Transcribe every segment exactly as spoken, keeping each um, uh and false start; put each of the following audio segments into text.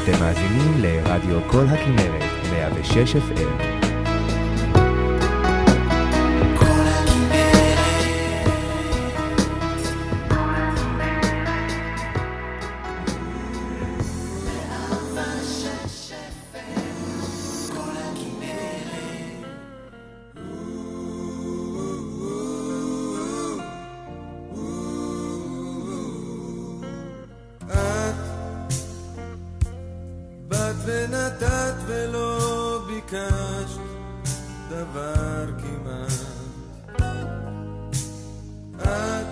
אתם מאזינים לרדיו כל הכנרת, מאה ושש אף אם. ונתת ולא ביקשת דבר כמעט. את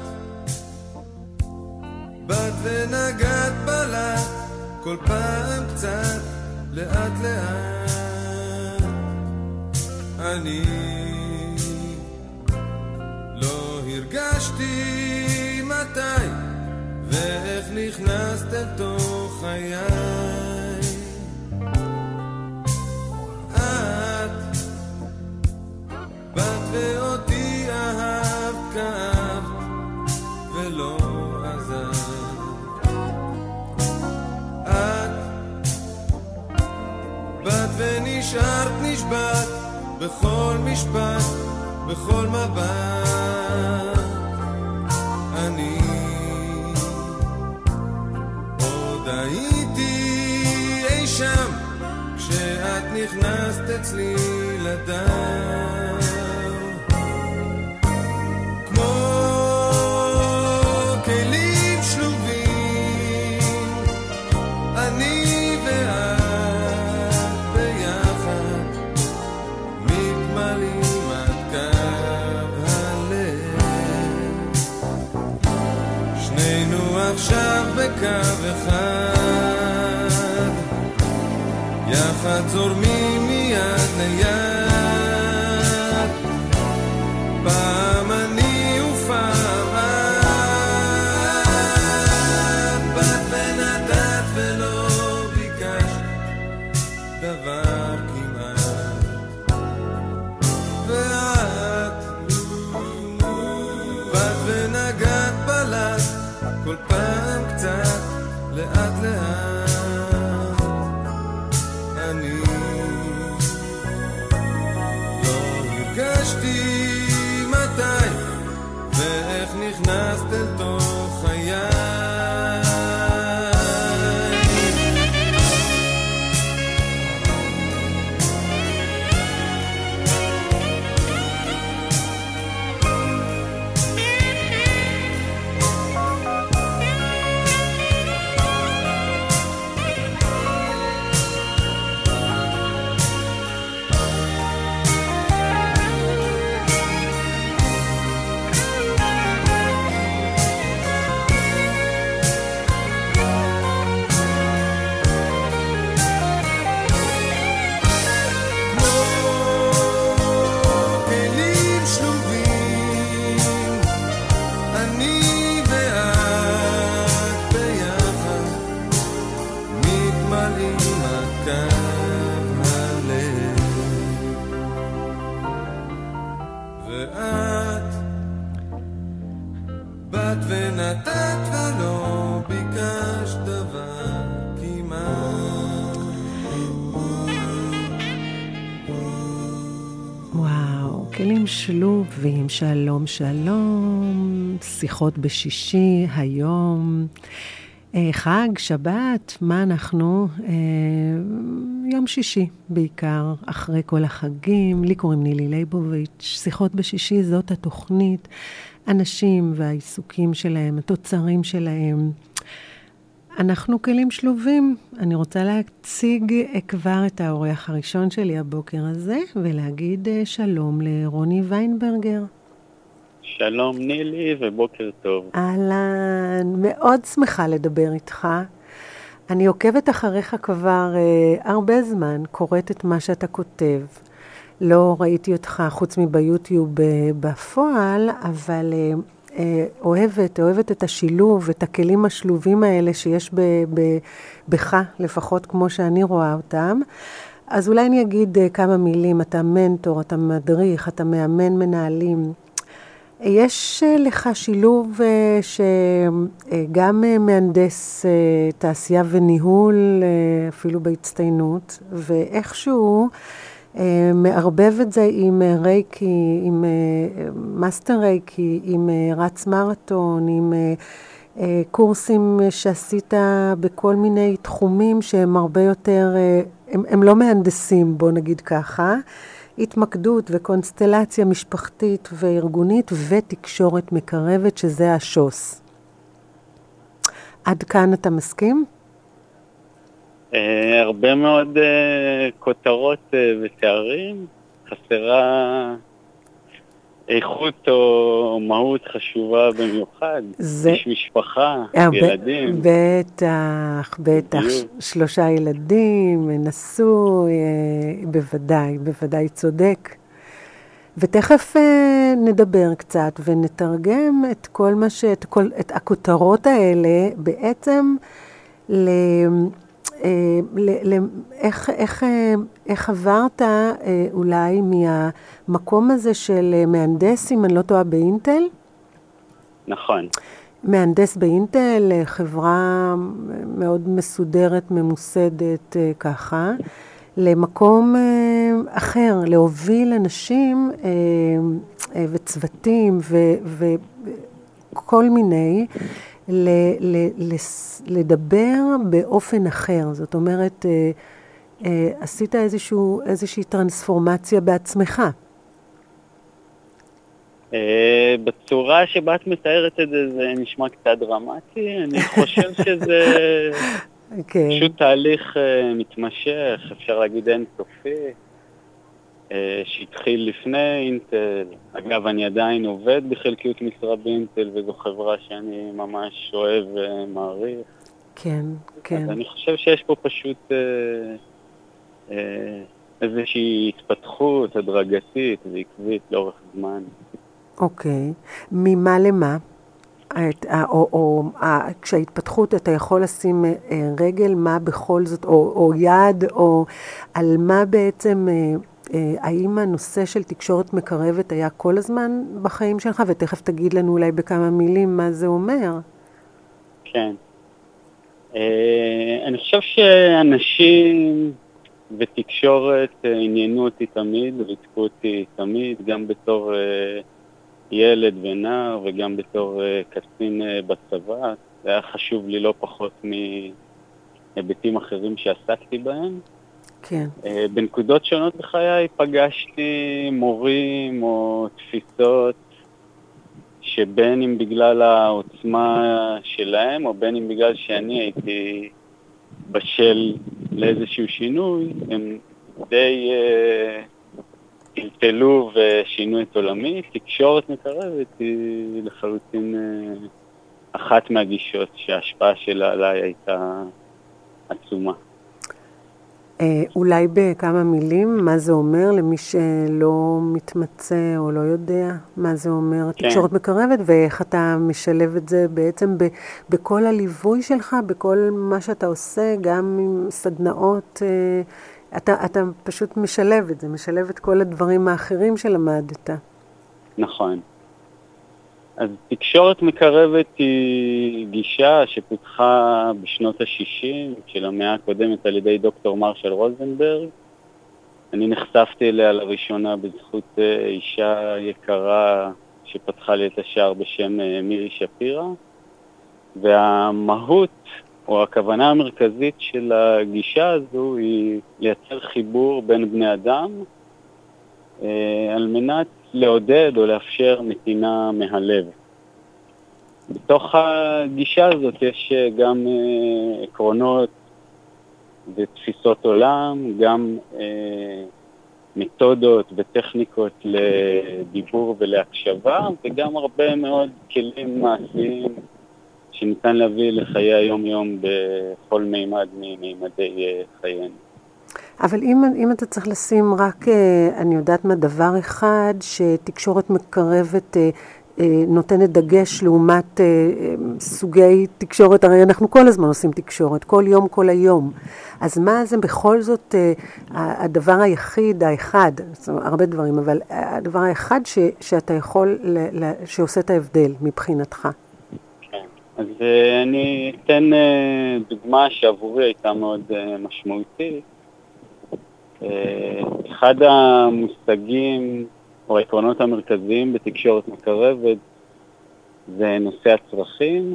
באת ונגעת בלט כל פעם קצת לאט לאט. אני לא הרגשתי מתי ואיך נכנסת אל תוך חיי. ואותי אהבת כאב ולא עזבת. את באת ונשארת נשבעת בכל משפט, בכל מבט. אני עוד הייתי אי שם כשאת נכנסת אצלי לדם. עכשיו בקו אחד יחד זורמים מיד ליד, פעם אני ופעם את. באת ונתת ולא ביקשת דבר כמעט. ואת באת ונגעת בלט כל פעם קצת לאט לאט. אני לא הרגשתי מתי ואיך נכנסת אל תוך חיי. שלובים, שלום שלום, שיחות בשישי, היום, חג, שבת, מה אנחנו? יום שישי בעיקר, אחרי כל החגים. לי קוראים נילי ליבוביץ'. שיחות בשישי זאת התוכנית, אנשים והעיסוקים שלהם, התוצרים שלהם. אנחנו כלים שלובים. אני רוצה להציג כבר את האורח הראשון שלי הבוקר הזה, ולהגיד שלום לרוני ויינברגר. שלום נילי ובוקר טוב. אהלן, מאוד שמחה לדבר איתך. אני עוקבת אחריך כבר אה, הרבה זמן, קוראת את מה שאתה כותב. לא ראיתי אותך חוץ מביוטיוב בפועל, אבל... אה, אוהבת, אוהבת את השילוב, את הכלים השלובים האלה שיש ב, ב, בך, לפחות כמו שאני רואה אותם. אז אולי אני אגיד כמה מילים. אתה מנטור, אתה מדריך, אתה מאמן מנהלים. יש לך שילוב שגם מהנדס תעשייה וניהול, אפילו בהצטיינות, ואיכשהו מערבב את זה עם רייקי, עם מאסטר רייקי, עם רץ מרתון, עם קורסים שעשית בכל מיני תחומים שהם הרבה יותר, הם, הם לא מהנדסים, בוא נגיד ככה, התמקדות וקונסטלציה משפחתית וארגונית ותקשורת מקרבת, שזה השוס. עד כאן אתה מסכים? Uh, הרבה מאוד uh, כותרות uh, ותארים, חסרה איכות או מהות חשובה במיוחד. זה... יש משפחה, הרבה... ילדים. בטח, בטח. ש... שלושה ילדים, נשוי, uh, בוודאי, בוודאי צודק. ותכף uh, נדבר קצת ונתרגם את כל מה ש... את, כל... את הכותרות האלה בעצם ל... ל- ל- איך, איך, איך עברת אולי מהמקום הזה של מהנדס, אם אני לא טועה, באינטל? נכון. מהנדס באינטל, חברה מאוד מסודרת, ממוסדת ככה, למקום אחר, להוביל אנשים וצוותים וכל מיני, ל, ל, ל, לדבר באופן אחר. זאת אומרת, אה, אה, עשית איזשהו, איזושהי טרנספורמציה בעצמך. אה, בצורה שבה את מתארת את זה, זה נשמע קצת דרמטי. אני חושב שזה okay. פשוט תהליך אה, מתמשך, אפשר להגיד אינסופי, אה, שהתחיל לפני אינטל. אגב, אני עדיין עובד בחלקיות משרה באינטל, וזו חברה שאני ממש אוהב ומעריך. כן, כן. אז אני חושב שיש פה פשוט אה, אה, איזושהי התפתחות הדרגתית ועקבית לאורך זמן. אוקיי. ממה למה? את, או, או, כשההתפתחות אתה יכול לשים רגל, מה בכל זאת, או, או יד, או על מה בעצם... האם הנושא של תקשורת מקרבת היה כל הזמן בחיים שלך? ותכף תגיד לנו אולי בכמה מילים מה זה אומר. כן. אני חושב שאנשים ותקשורת עניינו אותי תמיד, ריתקו אותי תמיד, גם בתור ילד ונער וגם בתור קצין בצבא. זה היה חשוב לי לא פחות מהיבטים אחרים שעסקתי בהם. כן. בנקודות שונות בחיי פגשתי מורים או תפיסות שבין אם בגלל העוצמה שלהם או בין אם בגלל שאני הייתי בשל לאיזשהו שינוי, הם די טלטלו ושינו את עולמי. תקשורת מקרבת היא לחלוטין אחת מהגישות שההשפעה שלה עליי הייתה עצומה. אולי בכמה מילים, מה זה אומר למי שלא מתמצא או לא יודע מה זה אומר כן. תקשורת מקרבת, ואיך אתה משלב את זה בעצם ב- בכל הליווי שלך, בכל מה שאתה עושה, גם עם סדנאות, אתה, אתה פשוט משלב את זה, משלב את כל הדברים האחרים שלמדת. נכון. אז תקשורת מקרבת היא גישה שפותחה בשנות ה-שישים של המאה הקודמת על ידי דוקטור מרשל רוזנברג. אני נחשפתי אליה לראשונה בזכות אישה יקרה שפתחה לי את השער בשם מירי שפירא. והמהות או הכוונה המרכזית של הגישה הזו היא לייצר חיבור בין בני אדם על מנת לעודד או לאפשר נתינה מהלב. בתוך הגישה הזאת יש גם אה, עקרונות ותפיסות עולם, גם אה, מתודות וטכניקות לדיבור ולהקשבה, וגם הרבה מאוד כלים מעשיים שניתן להביא לחיי היום-יום בכל מימד ממימדי אה, חיינו. אבל אם, אם אתה צריך לשים רק, אני יודעת מה, דבר אחד שתקשורת מקרבת נותנת דגש לעומת סוגי תקשורת, הרי אנחנו כל הזמן עושים תקשורת, כל יום, כל היום. אז מה זה בכל זאת הדבר היחיד, האחד, זאת אומרת, הרבה דברים, אבל הדבר האחד ש, שאתה יכול, שעושה את ההבדל מבחינתך? כן, אז אני אתן דוגמה שעבורי הייתה מאוד משמעותית. אחד המושגים או העקרונות המרכזיים בתקשורת מקרבת זה נושא הצרכים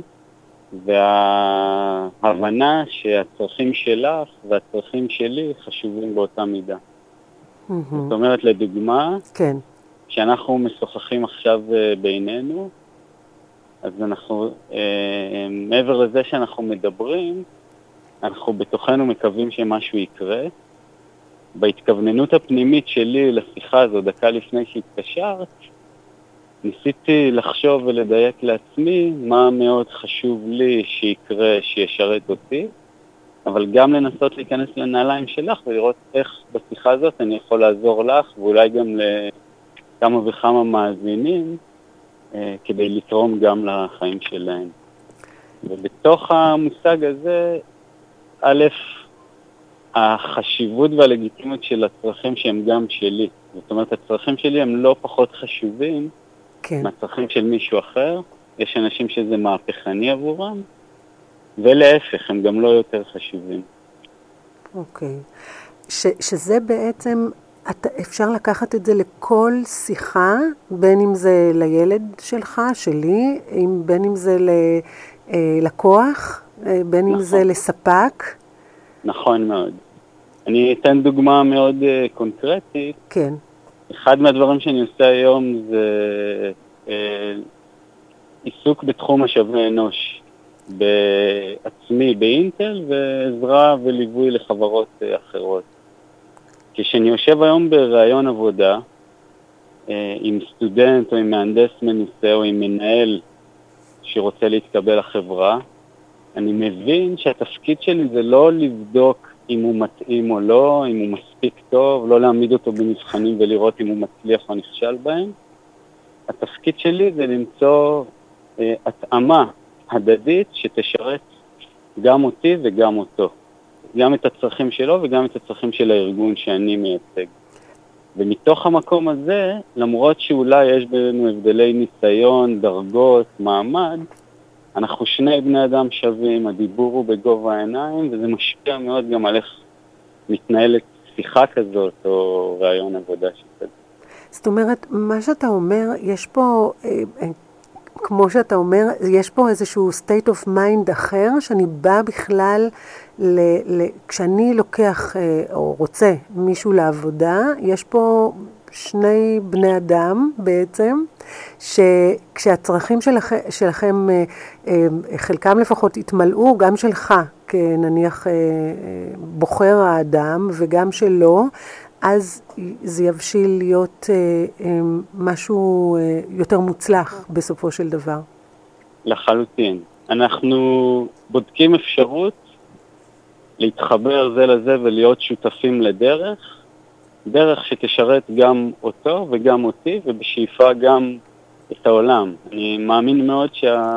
וההבנה שהצרכים שלך והצרכים שלי חשובים באותה מידה. Mm-hmm. זאת אומרת, לדוגמה, כן. כשאנחנו משוחחים עכשיו בינינו, אז אנחנו, מעבר לזה שאנחנו מדברים, אנחנו בתוכנו מקווים שמשהו יקרה. בהתכווננות הפנימית שלי לשיחה הזו, דקה לפני שהתקשרת, ניסיתי לחשוב ולדייק לעצמי מה מאוד חשוב לי שיקרה, שישרת אותי, אבל גם לנסות להיכנס לנעליים שלך ולראות איך בשיחה הזאת אני יכול לעזור לך, ואולי גם לכמה וכמה מאזינים, אה, כדי לתרום גם לחיים שלהם. ובתוך המושג הזה, א', החשיבות והלגיטימיות של הצרכים שהם גם שלי. זאת אומרת, הצרכים שלי הם לא פחות חשובים כן. מהצרכים של מישהו אחר. יש אנשים שזה מהפכני עבורם, ולהפך, הם גם לא יותר חשובים. אוקיי. ש, שזה בעצם, אתה, אפשר לקחת את זה לכל שיחה, בין אם זה לילד שלך, שלי, בין אם זה ללקוח, בין אם זה לספק. נכון מאוד. אני אתן דוגמה מאוד uh, קונקרטית. כן. אחד מהדברים שאני עושה היום זה uh, עיסוק בתחום משאבי אנוש בעצמי באינטל ועזרה וליווי לחברות uh, אחרות. כשאני יושב היום ברעיון עבודה uh, עם סטודנט או עם מהנדס מנוסה או עם מנהל שרוצה להתקבל לחברה, אני מבין שהתפקיד שלי זה לא לבדוק אם הוא מתאים או לא, אם הוא מספיק טוב, לא להעמיד אותו במבחנים ולראות אם הוא מצליח או נכשל בהם. התפקיד שלי זה למצוא אה, התאמה הדדית שתשרת גם אותי וגם אותו. גם את הצרכים שלו וגם את הצרכים של הארגון שאני מייצג. ומתוך המקום הזה, למרות שאולי יש בינינו הבדלי ניסיון, דרגות, מעמד, אנחנו שני בני אדם שווים, הדיבור הוא בגובה העיניים, וזה משפיע מאוד גם על איך מתנהלת שיחה כזאת, או רעיון עבודה שכזה. זאת אומרת, מה שאתה אומר, יש פה, כמו שאתה אומר, יש פה איזשהו state of mind אחר, שאני בא בכלל, ל, ל, כשאני לוקח או רוצה מישהו לעבודה, יש פה שני בני אדם בעצם, שכשהצרכים שלכם, שלכם חלקם לפחות התמלאו, גם שלך, כנניח בוחר האדם, וגם שלו, אז זה יבשיל להיות משהו יותר מוצלח בסופו של דבר. לחלוטין. אנחנו בודקים אפשרות להתחבר זה לזה ולהיות שותפים לדרך, דרך שתשרת גם אותו וגם אותי, ובשאיפה גם את העולם. אני מאמין מאוד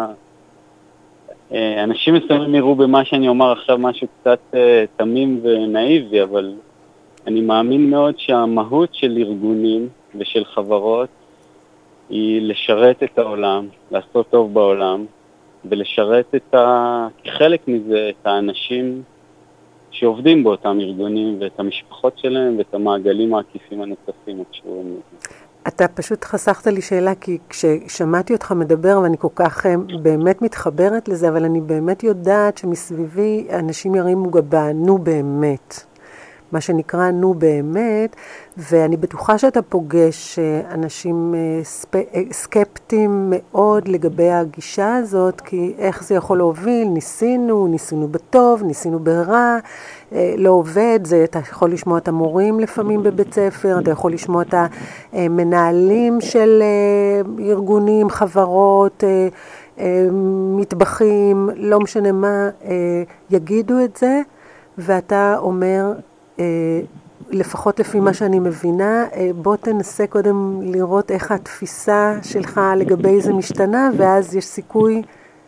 שהאנשים מסוימים יראו במה שאני אומר עכשיו משהו קצת תמים ונאיבי, אבל אני מאמין מאוד שהמהות של ארגונים ושל חברות היא לשרת את העולם, לעשות טוב בעולם, ולשרת את ה... כחלק מזה את האנשים שעובדים באותם ארגונים, ואת המשפחות שלהם, ואת המעגלים העקיפים הנוספים הקשורים לזה. אתה פשוט חסכת לי שאלה, כי כששמעתי אותך מדבר, ואני כל כך באמת מתחברת לזה, אבל אני באמת יודעת שמסביבי אנשים ירימו גבה, נו באמת. מה שנקרא נו באמת, ואני בטוחה שאתה פוגש אנשים סקפטיים מאוד לגבי הגישה הזאת, כי איך זה יכול להוביל, ניסינו, ניסינו בטוב, ניסינו ברע, לא עובד, זה, אתה יכול לשמוע את המורים לפעמים בבית ספר, אתה יכול לשמוע את המנהלים של ארגונים, חברות, מטבחים, לא משנה מה, יגידו את זה, ואתה אומר, לפחות לפי מה שאני מבינה, בוא תנסה קודם לראות איך התפיסה שלך לגבי זה משתנה, ואז יש סיכוי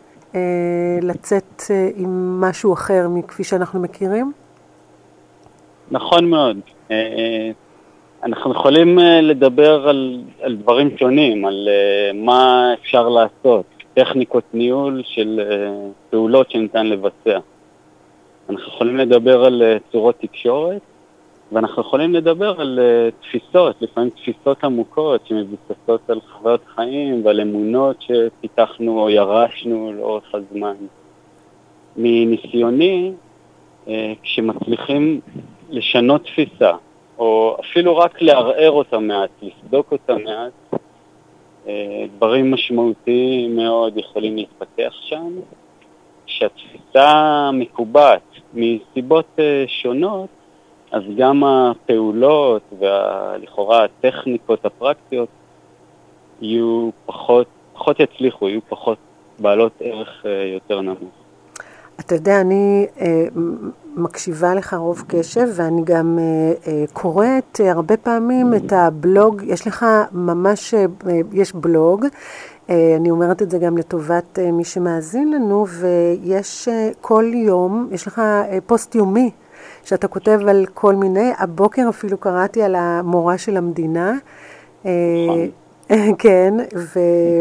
לצאת עם משהו אחר מכפי שאנחנו מכירים? נכון מאוד. אנחנו יכולים לדבר על, על דברים שונים, על מה אפשר לעשות, טכניקות ניהול של פעולות שניתן לבצע. אנחנו יכולים לדבר על צורות תקשורת, ואנחנו יכולים לדבר על תפיסות, לפעמים תפיסות עמוקות שמבוססות על חוויות חיים ועל אמונות שפיתחנו או ירשנו לאורך הזמן. מניסיוני, כשמצליחים לשנות תפיסה, או אפילו רק לערער אותה מעט, לסדוק אותה מעט, דברים משמעותיים מאוד יכולים להתפתח שם. כשהתפיסה מקובעת מסיבות שונות, אז גם הפעולות ולכאורה הטכניקות הפרקטיות יהיו פחות, פחות יצליחו, יהיו פחות בעלות ערך יותר נמוך. אתה יודע, אני אה, מקשיבה לך רוב קשב, ואני גם אה, אה, קוראת הרבה פעמים את הבלוג, יש לך ממש, אה, יש בלוג, אה, אני אומרת את זה גם לטובת אה, מי שמאזין לנו, ויש אה, כל יום, יש לך אה, פוסט יומי, שאתה כותב על כל מיני, הבוקר אפילו קראתי על המורה של המדינה, אה, כן, ו...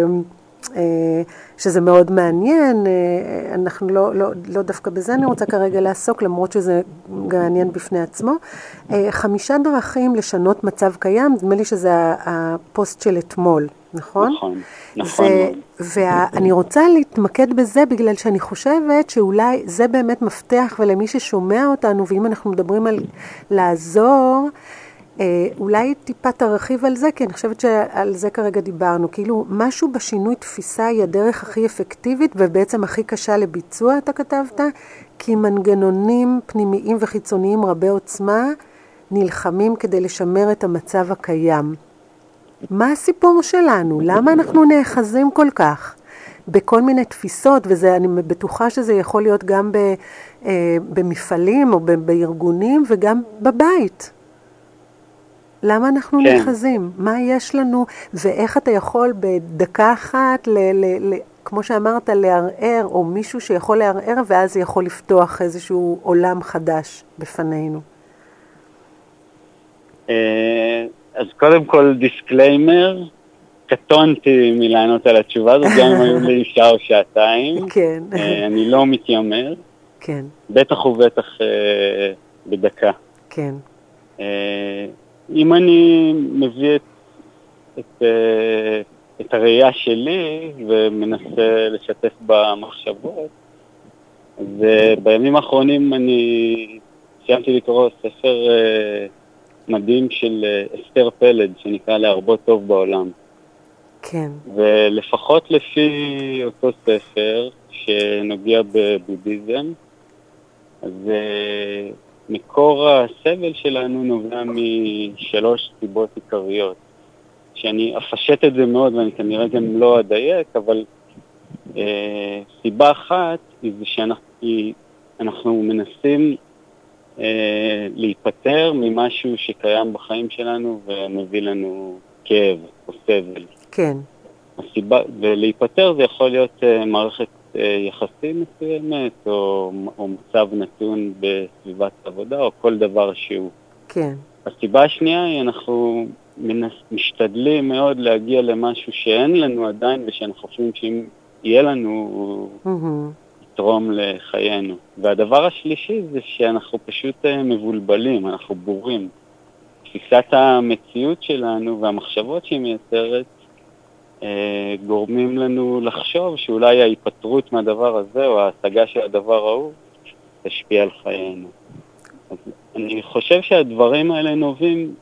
שזה מאוד מעניין, אנחנו לא, לא, לא דווקא בזה אני רוצה כרגע לעסוק, למרות שזה מעניין בפני עצמו. חמישה דרכים לשנות מצב קיים, נדמה לי שזה הפוסט של אתמול, נכון? נכון, נכון. ואני רוצה להתמקד בזה בגלל שאני חושבת שאולי זה באמת מפתח, ולמי ששומע אותנו, ואם אנחנו מדברים על לעזור, אולי טיפה תרחיב על זה, כי אני חושבת שעל זה כרגע דיברנו. כאילו, משהו בשינוי תפיסה היא הדרך הכי אפקטיבית, ובעצם הכי קשה לביצוע, אתה כתבת, כי מנגנונים פנימיים וחיצוניים רבי עוצמה נלחמים כדי לשמר את המצב הקיים. מה הסיפור שלנו? למה אנחנו נאחזים כל כך? בכל מיני תפיסות, ואני בטוחה שזה יכול להיות גם במפעלים או בארגונים וגם בבית. למה אנחנו כן. נחזים? מה יש לנו? ואיך אתה יכול בדקה אחת, ל, ל, ל, כמו שאמרת, לערער, או מישהו שיכול לערער, ואז יכול לפתוח איזשהו עולם חדש בפנינו? אז קודם כל דיסקליימר, קטונתי מלענות על התשובה הזאת, גם אם היו לי שעה או שעתיים. כן. אני לא מתיימר. כן. בטח ובטח בדקה. כן. אם אני מביא את, את, את הראייה שלי ומנסה לשתף במחשבות, אז בימים האחרונים אני סיימתי לקרוא ספר מדהים של אסתר פלד, שנקרא להרבות טוב בעולם. כן. ולפחות לפי אותו ספר שנוגע בבודהיזם, אז מקור הסבל שלנו נובע משלוש סיבות עיקריות, שאני אפשט את זה מאוד ואני כנראה גם לא אדייק, אבל אה, סיבה אחת היא שאנחנו מנסים אה, להיפטר ממשהו שקיים בחיים שלנו ומביא לנו כאב או סבל. כן. הסיבה, ולהיפטר זה יכול להיות אה, מערכת יחסים מסוימת, או, או מצב נתון בסביבת עבודה, או כל דבר שהוא. כן. הסיבה השנייה היא, אנחנו מנס, משתדלים מאוד להגיע למשהו שאין לנו עדיין, ושאנחנו חושבים שאם יהיה לנו, הוא יתרום לחיינו. והדבר השלישי זה שאנחנו פשוט מבולבלים, אנחנו בורים. תפיסת המציאות שלנו והמחשבות שהיא מייצרת, גורמים לנו לחשוב שאולי ההיפטרות מהדבר הזה או ההשגה של הדבר ההוא תשפיע על חיינו. אז אני חושב שהדברים האלה נובעים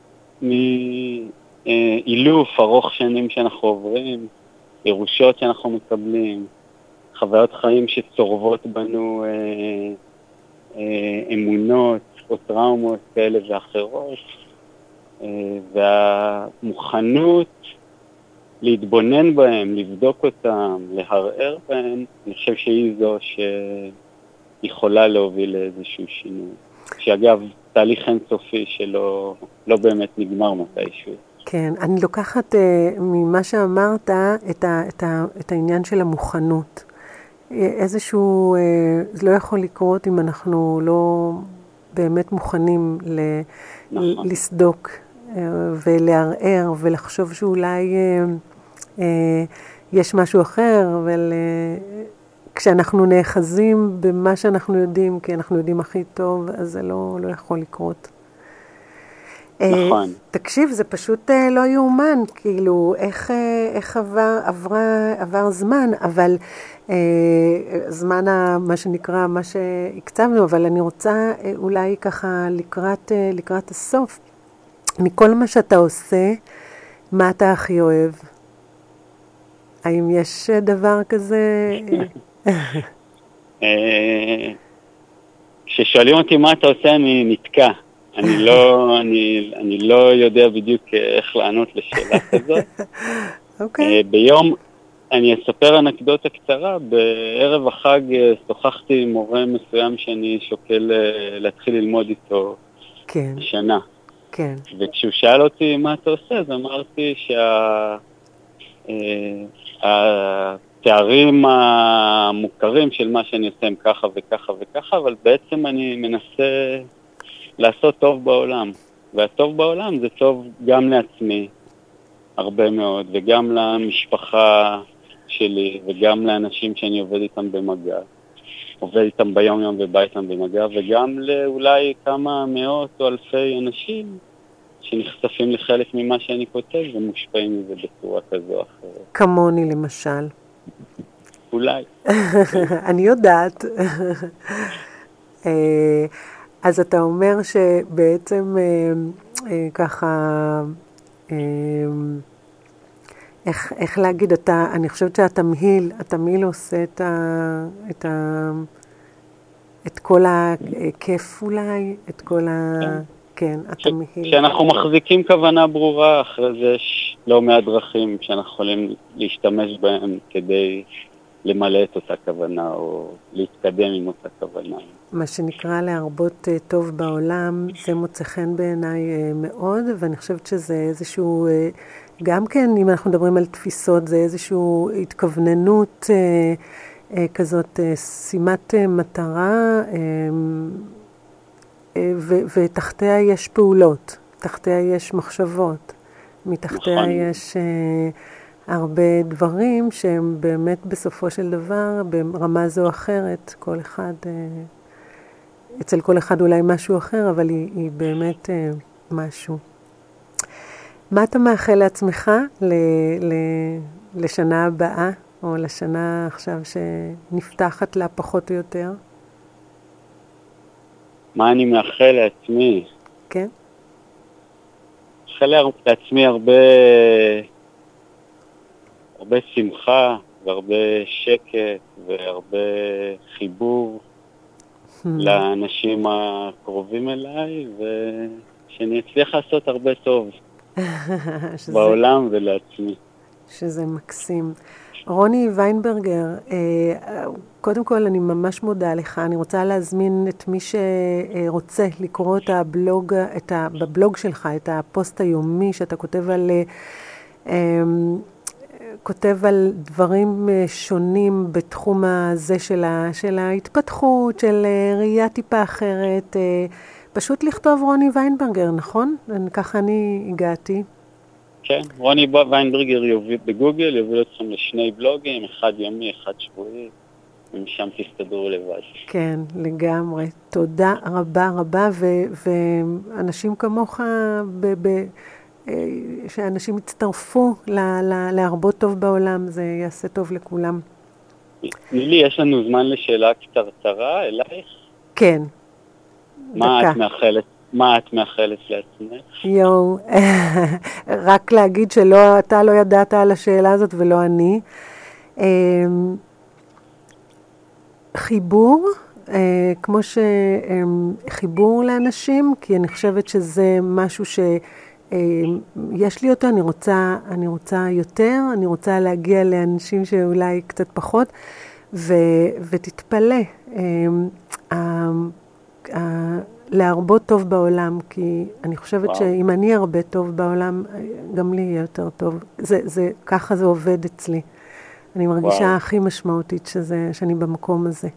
מאילוף ארוך שנים שאנחנו עוברים, ירושות שאנחנו מקבלים, חוויות חיים שצורבות בנו אה, אה, אמונות או טראומות כאלה ואחרות, אה, והמוכנות להתבונן בהם, לבדוק אותם, להרער בהם, אני חושב שהיא זו שיכולה להוביל לאיזשהו שינוי. שאגב, תהליך אינסופי שלא לא באמת נגמר מתישהו. כן, אני לוקחת uh, ממה שאמרת את, ה, את, ה, את העניין של המוכנות. איזשהו, uh, זה לא יכול לקרות אם אנחנו לא באמת מוכנים ל, נכון. לסדוק uh, ולערער ולחשוב שאולי uh, uh, יש משהו אחר, אבל uh, כשאנחנו נאחזים במה שאנחנו יודעים, כי אנחנו יודעים הכי טוב, אז זה לא, לא יכול לקרות. נכון. תקשיב, זה פשוט לא יאומן, כאילו, איך, איך עבר, עברה, עבר זמן, אבל זמן, מה שנקרא, מה שהקצבנו, אבל אני רוצה אולי ככה לקראת, לקראת הסוף, מכל מה שאתה עושה, מה אתה הכי אוהב? האם יש דבר כזה? כששואלים אותי מה אתה עושה, אני נתקע. אני לא, אני, אני לא יודע בדיוק איך לענות לשאלה כזאת. אוקיי. ביום, אני אספר אנקדוטה קצרה, בערב החג שוחחתי עם מורה מסוים שאני שוקל להתחיל ללמוד איתו כן. השנה. כן. וכשהוא שאל אותי מה אתה עושה, אז אמרתי שהתארים המוכרים של מה אני עושה הם ככה וככה וככה, אבל בעצם אני מנסה לעשות טוב בעולם. והטוב בעולם זה טוב גם לעצמי, הרבה מאוד, וגם למשפחה שלי, וגם לאנשים שאני עובד איתם במגע. עובד איתם ביום יום ובא איתם במגע, וגם לאולי כמה מאות או אלפי אנשים שנחשפים לחלק ממה שאני כותב ומושפעים מזה בצורה כזו או אחרת. כמוני למשל. אולי. אני יודעת. אז אתה אומר שבעצם ככה, איך, איך להגיד, אתה, אני חושבת שהתמהיל, התמהיל עושה את, ה, את, ה, את כל הכיף אולי, את כל ה... כן, התמהיל. כשאנחנו מחזיקים כוונה ברורה, אחרי זה יש לא מעט דרכים שאנחנו יכולים להשתמש בהם כדי למלא את אותה כוונה או להתקדם עם אותה כוונה. מה שנקרא להרבות טוב בעולם, זה מוצא חן בעיניי מאוד, ואני חושבת שזה איזשהו, גם כן, אם אנחנו מדברים על תפיסות, זה איזשהו התכווננות כזאת, שימת מטרה, ו- ותחתיה יש פעולות, תחתיה יש מחשבות, מתחתיה נכון. יש uh, הרבה דברים שהם באמת בסופו של דבר, ברמה זו או אחרת, כל אחד, uh, אצל כל אחד אולי משהו אחר, אבל היא, היא באמת uh, משהו. מה אתה מאחל לעצמך ל- ל- לשנה הבאה, או לשנה עכשיו שנפתחת לה פחות או יותר? מה אני מאחל לעצמי? כן. מאחל לעצמי הרבה, הרבה שמחה והרבה שקט והרבה חיבור לאנשים הקרובים אליי, ושאני אצליח לעשות הרבה טוב שזה... בעולם ולעצמי. שזה מקסים. רוני ויינברגר, קודם כל אני ממש מודה לך, אני רוצה להזמין את מי שרוצה לקרוא את הבלוג, את ה, בבלוג שלך, את הפוסט היומי שאתה כותב על, כותב על דברים שונים בתחום הזה של, ה, של ההתפתחות, של ראייה טיפה אחרת, פשוט לכתוב רוני ויינברגר, נכון? ככה אני הגעתי. כן, רוני ויינברגר יוביל בגוגל, יוביל אתכם לשני בלוגים, אחד יומי, אחד שבועי, ומשם תסתדרו לבד. כן, לגמרי. תודה רבה רבה, ואנשים כמוך, ב- ב- שאנשים יצטרפו ל- ל- להרבות טוב בעולם, זה יעשה טוב לכולם. נילי, יש לנו זמן לשאלה קצרצרה אלייך? כן. מה דקה. את מאחלת? מה את מאחלת לעצמך? יו, רק להגיד שלא, אתה לא ידעת על השאלה הזאת ולא אני. חיבור, כמו שחיבור לאנשים, כי אני חושבת שזה משהו שיש לי אותו, אני רוצה, אני רוצה יותר, אני רוצה להגיע לאנשים שאולי קצת פחות, ו, ותתפלא. להרבות טוב בעולם, כי אני חושבת וואו. שאם אני הרבה טוב בעולם, גם לי יהיה יותר טוב. זה, זה, ככה זה עובד אצלי. אני מרגישה וואו. הכי משמעותית שזה, שאני במקום הזה.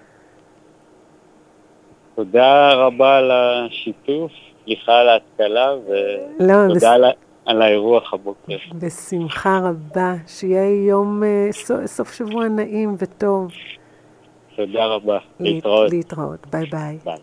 תודה רבה על השיתוף, סליחה על ההתקלה, לא, ותודה בס... על, על האירוח הבוקר. בשמחה רבה, שיהיה יום, סוף, סוף שבוע נעים וטוב. תודה רבה, להת, להתראות. להתראות, ביי ביי. ביי.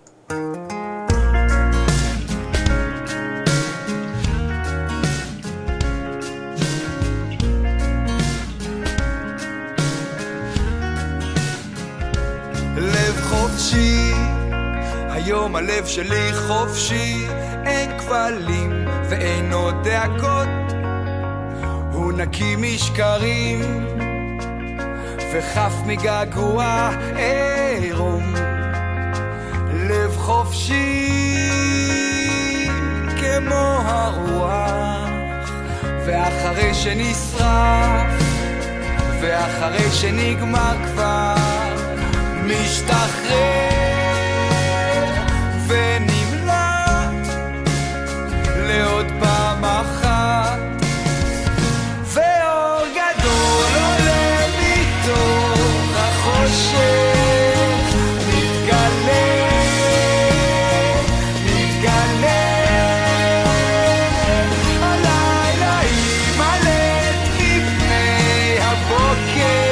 לב חופשי, היום הלב שלי חופשי, אין כבלים ואין עוד דאגות, הוא נקי משקרים וחף מגעגוע עירום. לב חופשי כמו הרוח, ואחרי שנשרף ואחרי שנגמר כבר משתחרר ונמלט לעוד פעם אחת, ואור גדול עולה מתוך החושך, מתגלה, מתגלה הלילה יימלט לפני הבוקר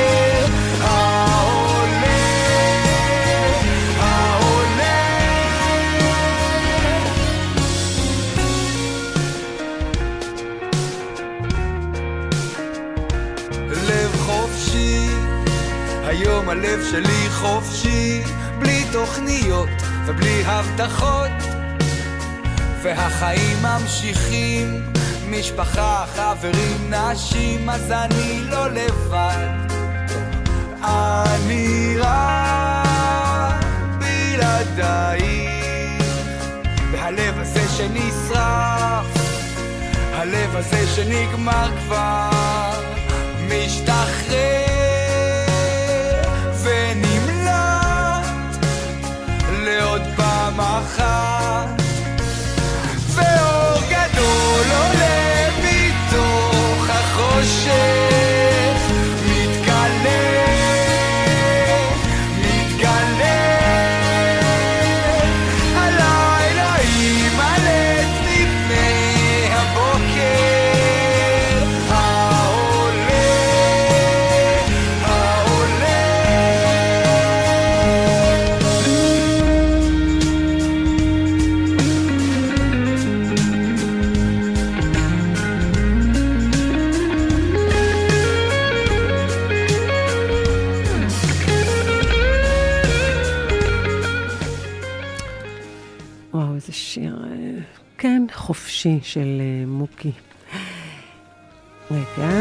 היום הלב שלי חופשי, בלי תוכניות ובלי הבטחות, והחיים ממשיכים, משפחה, חברים, נשים, אז אני לא לבד, אני רק בלעדייך, והלב הזה שנשרף, הלב הזה שנגמר כבר משתחרר לעוד פעם אחת, ואור גדול עולה מתוך החושך, מתגלה, מתגלה הלילה יימלט לפני הבוקר העולה, העולה. וואו, איזה שיר, כן, חופשי של מוקי. רגע.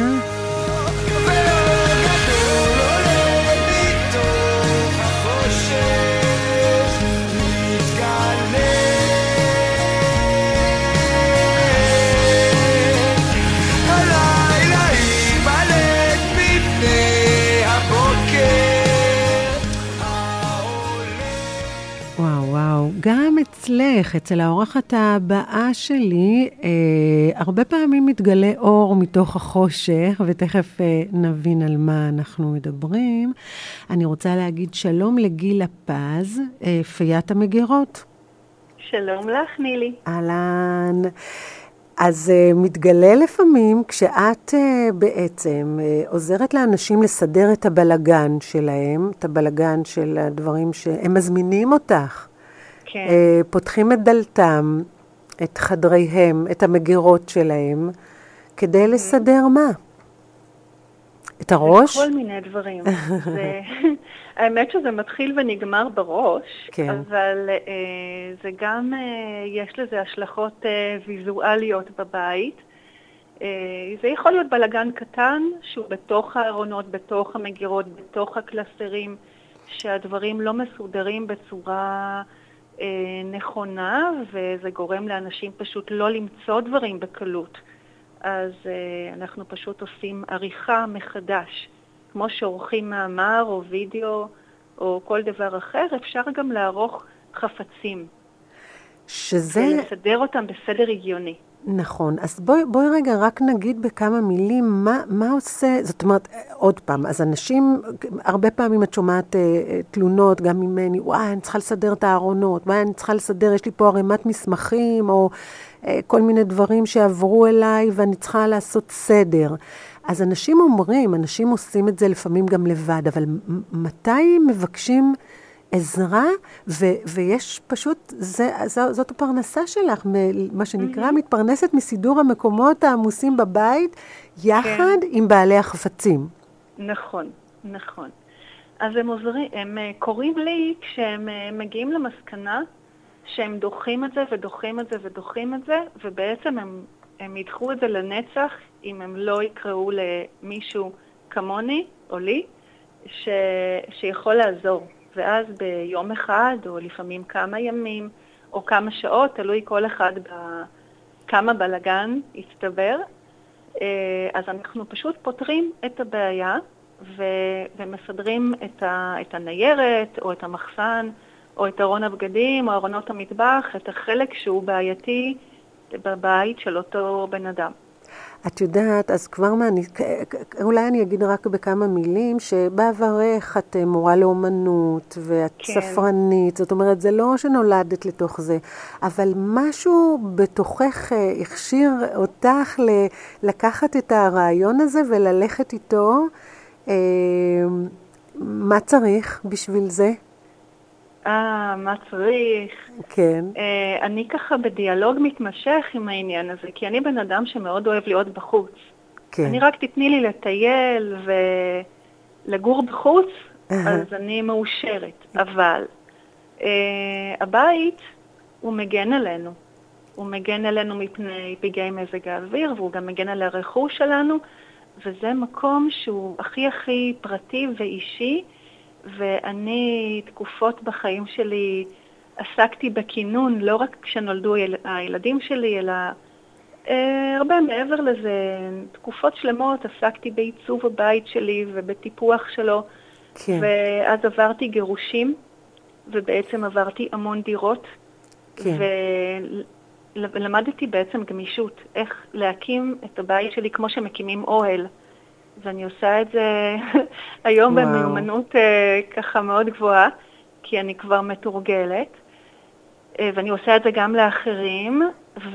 גם אצלך, אצל האורחת הבאה שלי, אה, הרבה פעמים מתגלה אור מתוך החושך, ותכף אה, נבין על מה אנחנו מדברים. אני רוצה להגיד שלום לגילה פז, אה, פיית המגירות. שלום לך, נילי. אהלן. אז uh, מתגלה לפעמים כשאת uh, בעצם uh, עוזרת לאנשים לסדר את הבלגן שלהם, את הבלגן של הדברים שהם מזמינים אותך. כן. Uh, פותחים את דלתם, את חדריהם, את המגירות שלהם, כדי לסדר מה? את הראש? כל מיני דברים. זה, האמת שזה מתחיל ונגמר בראש, כן. אבל uh, זה גם, uh, יש לזה השלכות uh, ויזואליות בבית. Uh, זה יכול להיות בלגן קטן, שהוא בתוך הארונות, בתוך המגירות, בתוך הקלסרים, שהדברים לא מסודרים בצורה uh, נכונה, וזה גורם לאנשים פשוט לא למצוא דברים בקלות. אז uh, אנחנו פשוט עושים עריכה מחדש. כמו שעורכים מאמר או וידאו או כל דבר אחר, אפשר גם לערוך חפצים. שזה... ולסדר אותם בסדר הגיוני. נכון, אז בואי, בואי רגע רק נגיד בכמה מילים מה, מה עושה, זאת אומרת, עוד פעם, אז אנשים, הרבה פעמים את שומעת אה, תלונות גם ממני, וואי, אני צריכה לסדר את הארונות, וואי, אני צריכה לסדר, יש לי פה ערימת מסמכים, או אה, כל מיני דברים שעברו אליי, ואני צריכה לעשות סדר. אז אנשים אומרים, אנשים עושים את זה לפעמים גם לבד, אבל מתי מבקשים עזרה, ו- ויש פשוט, זה, זו, זאת הפרנסה שלך, מה שנקרא, mm-hmm. מתפרנסת מסידור המקומות העמוסים בבית, יחד כן. עם בעלי החפצים. נכון, נכון. אז הם עוזרים, הם קוראים לי כשהם מגיעים למסקנה, שהם דוחים את זה ודוחים את זה ודוחים את זה, ובעצם הם, הם ידחו את זה לנצח, אם הם לא יקראו למישהו כמוני או לי, ש, שיכול לעזור. ואז ביום אחד, או לפעמים כמה ימים, או כמה שעות, תלוי כל אחד בכמה בלגן יצטבר, אז אנחנו פשוט פותרים את הבעיה, ו- ומסדרים את, ה- את הניירת, או את המחסן, או את ארון הבגדים, או ארונות המטבח, את החלק שהוא בעייתי בבית של אותו בן אדם. את יודעת, אז כבר מה, אני, אולי אני אגיד רק בכמה מילים, שבעברך את מורה לאומנות, ואת כן. ספרנית, זאת אומרת, זה לא שנולדת לתוך זה, אבל משהו בתוכך הכשיר אותך לקחת את הרעיון הזה וללכת איתו. מה צריך בשביל זה? אה, מה צריך? כן. אה, אני ככה בדיאלוג מתמשך עם העניין הזה, כי אני בן אדם שמאוד אוהב להיות בחוץ. כן. אני רק תתני לי לטייל ולגור בחוץ, אז אני מאושרת. אבל אה, הבית הוא מגן עלינו. הוא מגן עלינו מפני פגעי מזג האוויר, והוא גם מגן על הרכוש שלנו, וזה מקום שהוא הכי הכי פרטי ואישי, ואני תקופות בחיים שלי עסקתי בכינון, לא רק כשנולדו הילדים שלי, אלא אה, הרבה מעבר לזה, תקופות שלמות עסקתי בעיצוב הבית שלי ובטיפוח שלו, כן. ואז עברתי גירושים, ובעצם עברתי המון דירות, כן. ולמדתי בעצם גמישות, איך להקים את הבית שלי כמו שמקימים אוהל. ואני עושה את זה היום וואו. במיומנות uh, ככה מאוד גבוהה, כי אני כבר מתורגלת, uh, ואני עושה את זה גם לאחרים,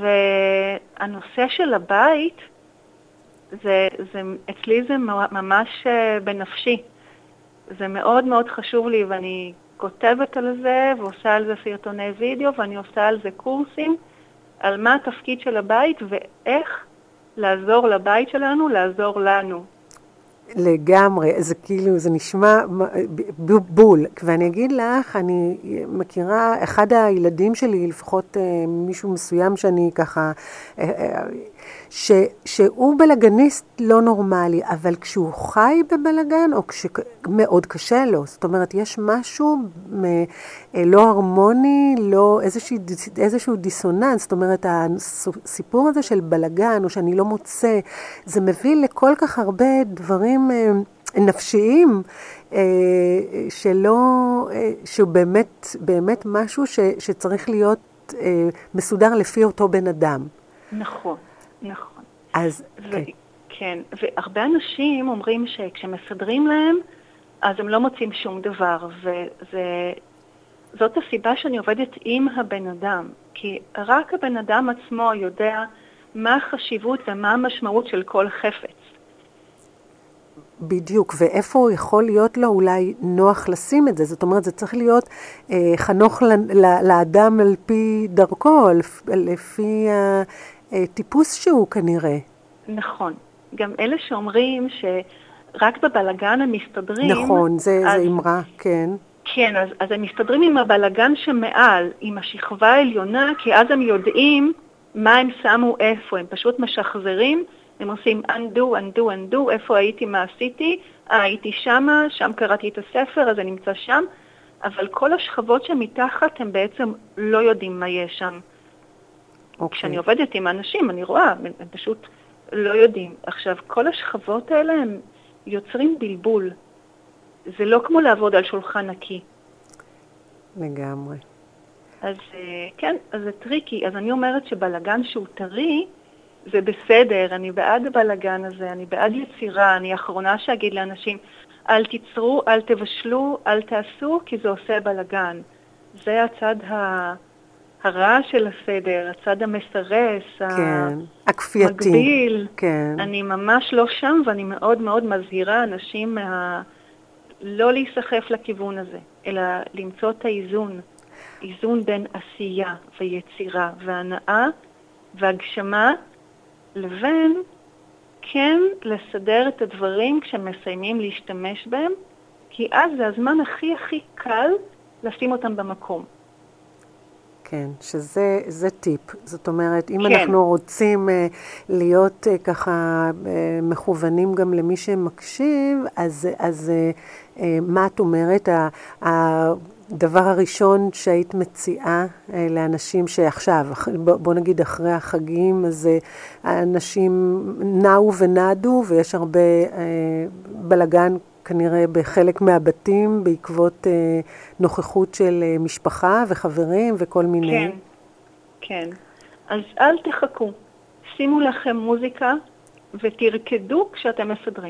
והנושא של הבית, זה, זה, אצלי זה ממש uh, בנפשי. זה מאוד מאוד חשוב לי, ואני כותבת על זה, ועושה על זה סרטוני וידאו, ואני עושה על זה קורסים, על מה התפקיד של הבית, ואיך לעזור לבית שלנו, לעזור לנו. לגמרי, זה כאילו, זה נשמע בול. ואני אגיד לך, אני מכירה, אחד הילדים שלי, לפחות מישהו מסוים שאני ככה, ש, שהוא בלגניסט לא נורמלי, אבל כשהוא חי בבלגן, או כשמאוד קשה לו, זאת אומרת, יש משהו לא הרמוני, לא איזשהו, איזשהו דיסוננס, זאת אומרת, הסיפור הזה של בלגן, או שאני לא מוצא, זה מביא לכל כך הרבה דברים נפשיים, שלא, שהוא באמת, באמת משהו ש, שצריך להיות מסודר לפי אותו בן אדם. נכון. נכון. אז, ו- כן. כן, והרבה אנשים אומרים שכשמסדרים להם, אז הם לא מוצאים שום דבר, וזאת הסיבה שאני עובדת עם הבן אדם, כי רק הבן אדם עצמו יודע מה החשיבות ומה המשמעות של כל חפץ. בדיוק, ואיפה יכול להיות לו אולי נוח לשים את זה, זאת אומרת, זה צריך להיות אה, חנוך ל- ל- לאדם על פי דרכו, לפ- לפי ה... טיפוס שהוא כנראה. נכון. גם אלה שאומרים שרק בבלגן הם מסתדרים. נכון, זה, אז, זה אמרה, כן. כן, אז, אז הם מסתדרים עם הבלגן שמעל, עם השכבה העליונה, כי אז הם יודעים מה הם שמו איפה. הם פשוט משחזרים, הם עושים undo, undo, undo, איפה הייתי, מה עשיתי, אה, הייתי שמה, שם קראתי את הספר, אז אני נמצא שם, אבל כל השכבות שמתחת הם בעצם לא יודעים מה יש שם. Okay. כשאני עובדת עם אנשים, אני רואה, הם, הם פשוט לא יודעים. עכשיו, כל השכבות האלה הם יוצרים בלבול. זה לא כמו לעבוד על שולחן נקי. לגמרי. אז כן, אז זה טריקי. אז אני אומרת שבלגן שהוא טרי, זה בסדר, אני בעד הבלגן הזה, אני בעד יצירה, אני האחרונה שאגיד לאנשים, אל תיצרו, אל תבשלו, אל תעשו, כי זה עושה בלגן. זה הצד ה... הרע של הסדר, הצד המסרס, כן, הכפייתי. המגביל. כן. אני ממש לא שם, ואני מאוד מאוד מזהירה אנשים מה... לא להיסחף לכיוון הזה, אלא למצוא את האיזון. איזון בין עשייה ויצירה והנאה והגשמה, לבין כן לסדר את הדברים כשמסיימים להשתמש בהם, כי אז זה הזמן הכי הכי קל לשים אותם במקום. כן, שזה זה טיפ. זאת אומרת, אם כן. אנחנו רוצים uh, להיות uh, ככה uh, מכוונים גם למי שמקשיב, אז, אז uh, uh, מה את אומרת? הדבר הראשון שהיית מציעה uh, לאנשים שעכשיו, בוא, בוא נגיד אחרי החגים, אז uh, אנשים נעו ונעדו, ויש הרבה uh, בלגן כנראה בחלק מהבתים, בעקבות אה, נוכחות של אה, משפחה וחברים וכל מיני. כן, כן. אז אל תחכו. שימו לכם מוזיקה ותרקדו כשאתם מסדרים.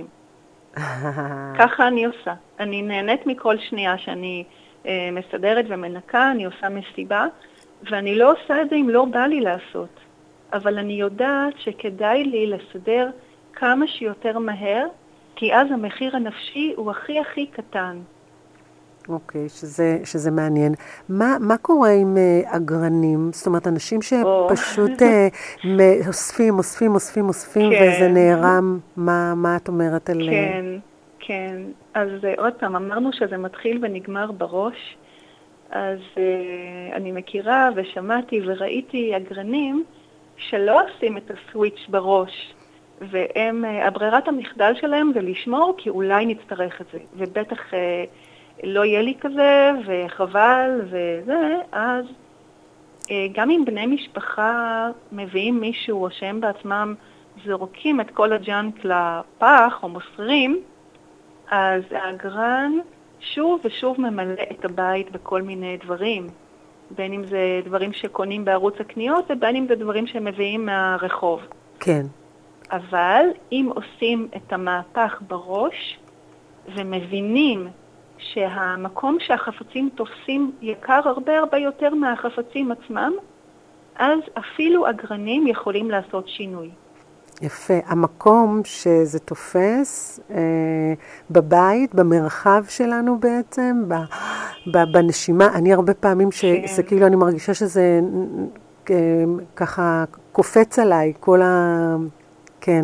ככה אני עושה. אני נהנית מכל שנייה שאני אה, מסדרת ומנקה, אני עושה מסיבה, ואני לא עושה את זה אם לא בא לי לעשות. אבל אני יודעת שכדאי לי לסדר כמה שיותר מהר, כי אז המחיר הנפשי הוא הכי הכי קטן. אוקיי, שזה, שזה מעניין. מה, מה קורה עם uh, אגרנים? זאת אומרת, אנשים שפשוט uh, אוספים, אוספים, אוספים, אוספים, כן. וזה נערם. מה, מה את אומרת על... כן, כן. אז uh, עוד פעם, אמרנו שזה מתחיל ונגמר בראש. אז uh, אני מכירה ושמעתי וראיתי אגרנים שלא עושים את הסוויץ' בראש. והם, הברירת המחדל שלהם זה לשמור, כי אולי נצטרך את זה. ובטח אה, לא יהיה לי כזה, וחבל, וזה, אז אה, גם אם בני משפחה מביאים מישהו, או שהם בעצמם זורקים את כל הג'אנק לפח, או מוסרים, אז האגרן שוב ושוב ממלא את הבית בכל מיני דברים. בין אם זה דברים שקונים בערוץ הקניות, ובין אם זה דברים שמביאים מהרחוב. כן. אבל אם עושים את המהפך בראש ומבינים שהמקום שהחפצים תופסים יקר הרבה הרבה יותר מהחפצים עצמם, אז אפילו אגרנים יכולים לעשות שינוי. יפה. המקום שזה תופס אה, בבית, במרחב שלנו בעצם, ב, ב, בנשימה, אני הרבה פעמים שזה כן. כאילו אני מרגישה שזה אה, ככה קופץ עליי, כל ה... כן,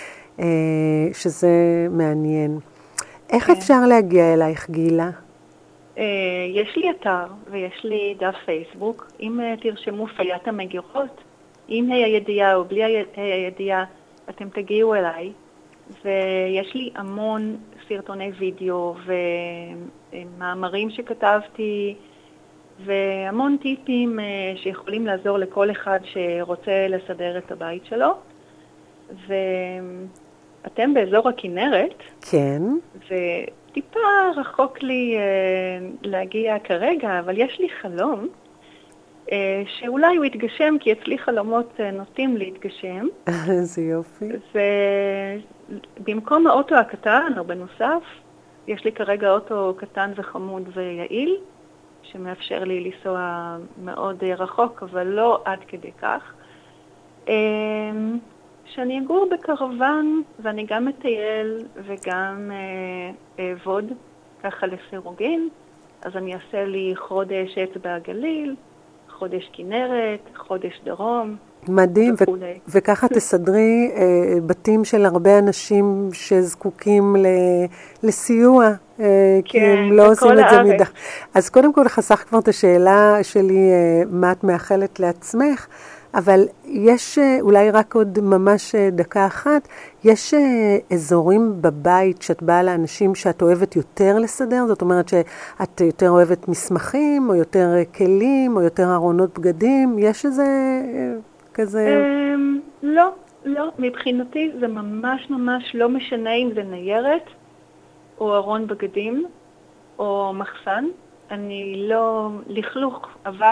שזה מעניין. איך כן. אפשר להגיע אלייך, גילה? יש לי אתר ויש לי דף פייסבוק. אם תרשמו פיית המגירות, עם הידיעה או בלי הידיעה, אתם תגיעו אליי. ויש לי המון סרטוני וידאו ומאמרים שכתבתי, והמון טיפים שיכולים לעזור לכל אחד שרוצה לסדר את הבית שלו. ואתם באזור הכנרת. כן. וטיפה רחוק לי אה, להגיע כרגע, אבל יש לי חלום אה, שאולי הוא יתגשם, כי אצלי חלומות אה, נוטים להתגשם. איזה יופי. ובמקום האוטו הקטן, או בנוסף, יש לי כרגע אוטו קטן וחמוד ויעיל, שמאפשר לי לנסוע מאוד אה, רחוק, אבל לא עד כדי כך. אה, שאני אגור בקרוון, ואני גם מטייל וגם אעבוד ככה לסירוגין. אז אני אעשה לי חודש אצבע הגליל, חודש כנרת, חודש דרום. מדהים, ו- וככה תסדרי אה, בתים של הרבה אנשים שזקוקים ל- לסיוע, אה, כן, כי הם לא עושים את זה מדח. אז קודם כל חסך כבר את השאלה שלי, אה, מה את מאחלת לעצמך, אבל יש אולי רק עוד ממש דקה אחת, יש אזורים בבית שאת באה לאנשים שאת אוהבת יותר לסדר? זאת אומרת שאת יותר אוהבת מסמכים, או יותר כלים, או יותר ארונות בגדים? יש איזה כזה? לא, לא. מבחינתי זה ממש ממש לא משנה אם זה ניירת, או ארון בגדים, או מחסן. אני לא, לכלוך, אבק,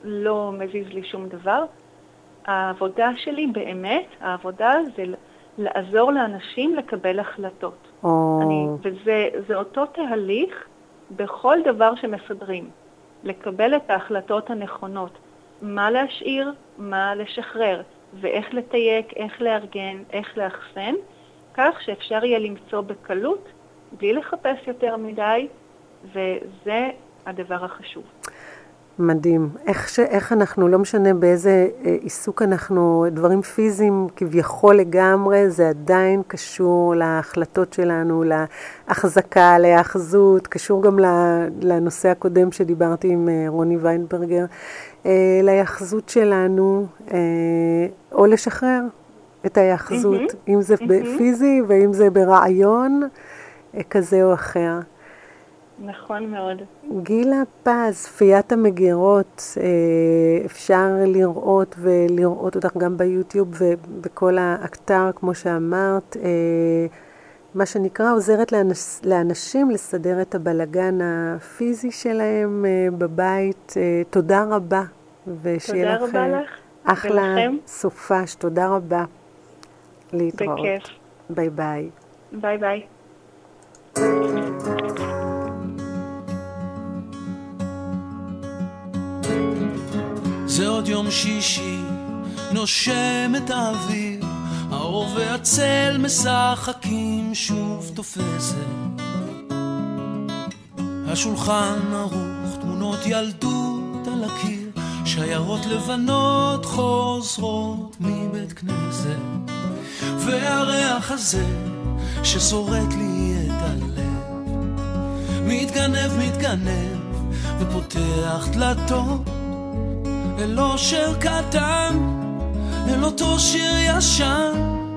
לא מזיז לי שום דבר. העבודה שלי באמת, העבודה זה לעזור לאנשים לקבל החלטות. Oh. אני, וזה זה אותו תהליך בכל דבר שמסדרים. לקבל את ההחלטות הנכונות. מה להשאיר, מה לשחרר, ואיך לתייק, איך לארגן, איך לאחסן, כך שאפשר יהיה למצוא בקלות, בלי לחפש יותר מדי, וזה הדבר החשוב. מדהים. איך, ש... איך אנחנו, לא משנה באיזה עיסוק אנחנו, דברים פיזיים כביכול לגמרי, זה עדיין קשור להחלטות שלנו, להחזקה, להאחזות, קשור גם לנושא הקודם שדיברתי עם רוני ויינברגר, להאחזות שלנו, או לשחרר את ההאחזות, mm-hmm. אם זה mm-hmm. פיזי ואם זה ברעיון כזה או אחר. נכון מאוד. גילה פז, פיית המגירות, אפשר לראות ולראות אותך גם ביוטיוב ובכל האתר, כמו שאמרת, מה שנקרא עוזרת לאנש, לאנשים לסדר את הבלגן הפיזי שלהם בבית. תודה רבה, ושיהיה לך אחלה ולכם. סופש. תודה רבה. להתראות. בכיף. ביי ביי. ביי ביי. זה עוד יום שישי, נושם את האוויר, האור והצל משחקים שוב תופסת. השולחן ערוך, תמונות ילדות על הקיר, שיירות לבנות חוזרות מבית כנסת. והריח הזה ששורט לי את הלב, מתגנב מתגנב ופותח דלתות אל אושר קטן, אל אותו שיר ישן